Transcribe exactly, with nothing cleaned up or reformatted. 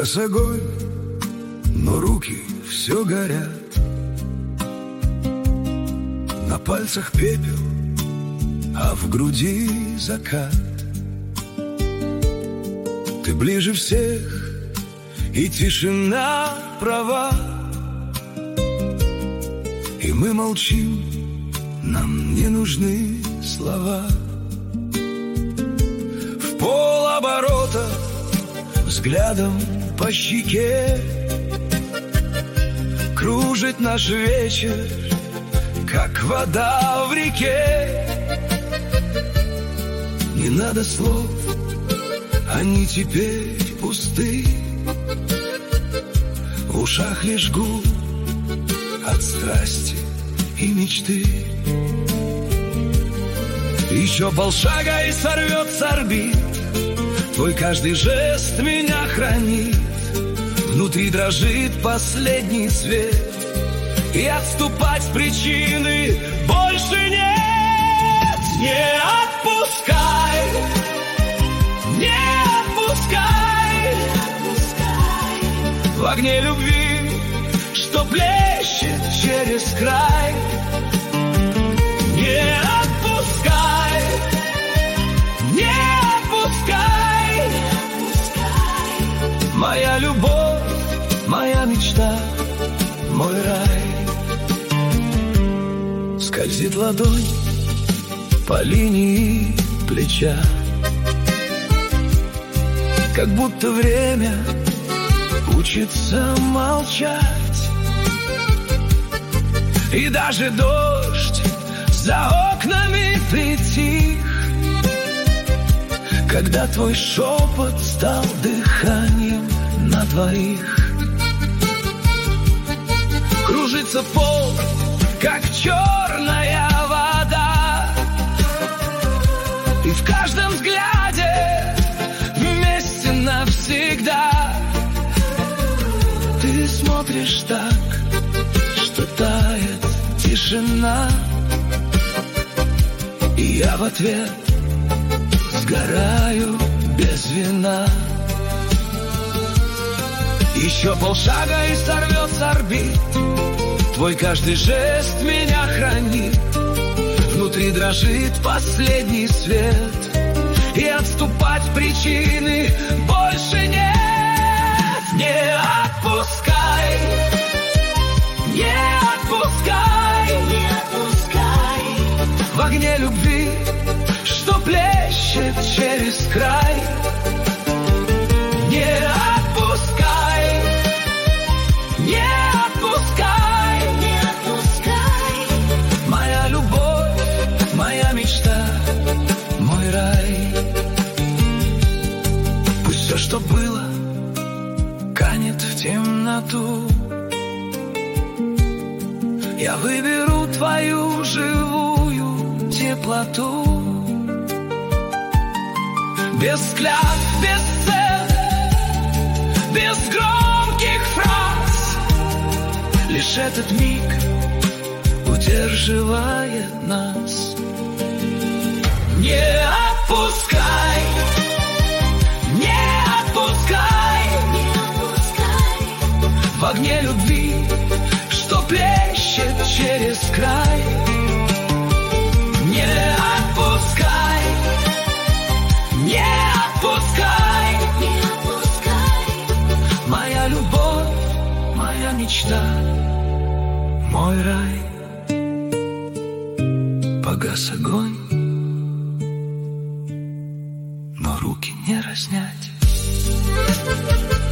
Погас огонь, но руки все горят. На пальцах пепел, а в груди закат. Ты ближе всех, и тишина права. И мы молчим, нам не нужны слова. В полоборота, взглядом по щеке, кружит наш вечер, как вода в реке. Не надо слов, они теперь пусты. В ушах лишь гул от страсти и мечты. Еще полшага и сорвет с орбит. Твой каждый жест меня хранит. Внутри дрожит последний свет. И отступать с причины больше нет. Не отпускай, не отпускай, в огне любви, что плещет через край. Не отпускай, не отпускай, моя любовь, моя мечта, мой рай. Скользит ладонь по линии плеча, как будто время учится молчать. И даже дождь за окнами притих, когда твой шепот стал дыханием на двоих. Кружится пол, как черная вода, и в каждом взгляде вместе навсегда. Ты смотришь так, что тает тишина, и я в ответ сгораю без вина. Еще полшага и сорвет с орбит. Твой каждый жест меня хранит. Внутри дрожит последний свет. И отступать причины больше нет. Не отпускай, не отпускай, не отпускай, в огне любви, что плещет через край. Не отпускай, не отпускай, не отпускай, моя любовь, моя мечта, мой рай. Пусть все, что было, канет в темноту. Я выберу твою живую теплоту. Без клятв, без цен, без громких фраз, лишь этот миг удерживает нас. Не отпускай, не отпускай, не отпускай, в огне любви, что плещет через край. Не отпускай, не отпускай, не отпускай, моя любовь, моя мечта, мой рай. Погас огонь, но руки не разнять.